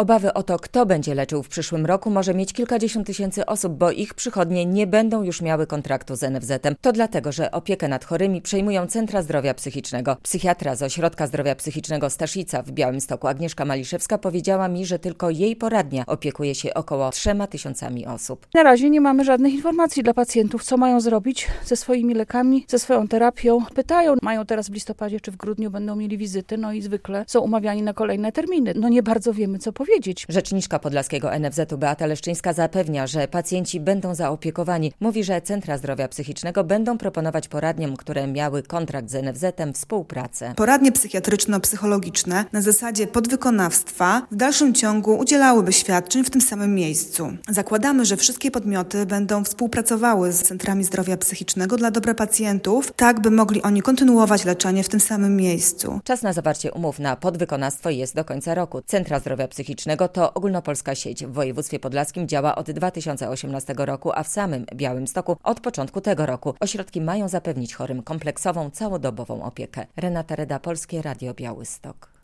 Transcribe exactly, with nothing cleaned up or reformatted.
Obawy o to, kto będzie leczył w przyszłym roku, może mieć kilkadziesiąt tysięcy osób, bo ich przychodnie nie będą już miały kontraktu z N F Z-em. To dlatego, że opiekę nad chorymi przejmują Centra Zdrowia Psychicznego. Psychiatra z Ośrodka Zdrowia Psychicznego Staszica w Białymstoku Agnieszka Maliszewska powiedziała mi, że tylko jej poradnia opiekuje się około trzema tysiącami osób. Na razie nie mamy żadnych informacji dla pacjentów, co mają zrobić ze swoimi lekami, ze swoją terapią. Pytają, mają teraz w listopadzie czy w grudniu będą mieli wizyty, no i zwykle są umawiani na kolejne terminy. No nie bardzo wiemy, co powiedzieć. Rzeczniczka Podlaskiego N F Z-u Beata Leszczyńska zapewnia, że pacjenci będą zaopiekowani. Mówi, że Centra Zdrowia Psychicznego będą proponować poradniom, które miały kontrakt z N F Z-em, współpracę. Poradnie psychiatryczno-psychologiczne na zasadzie podwykonawstwa w dalszym ciągu udzielałyby świadczeń w tym samym miejscu. Zakładamy, że wszystkie podmioty będą współpracowały z Centrami Zdrowia Psychicznego dla dobra pacjentów, tak by mogli oni kontynuować leczenie w tym samym miejscu. Czas na zawarcie umów na podwykonawstwo jest do końca roku. Centra Zdrowia Psychicznego to ogólnopolska sieć. W województwie podlaskim działa od dwa tysiące osiemnastego roku, a w samym Białymstoku od początku tego roku. Ośrodki mają zapewnić chorym kompleksową, całodobową opiekę. Renata Reda, Polskie Radio Białystok.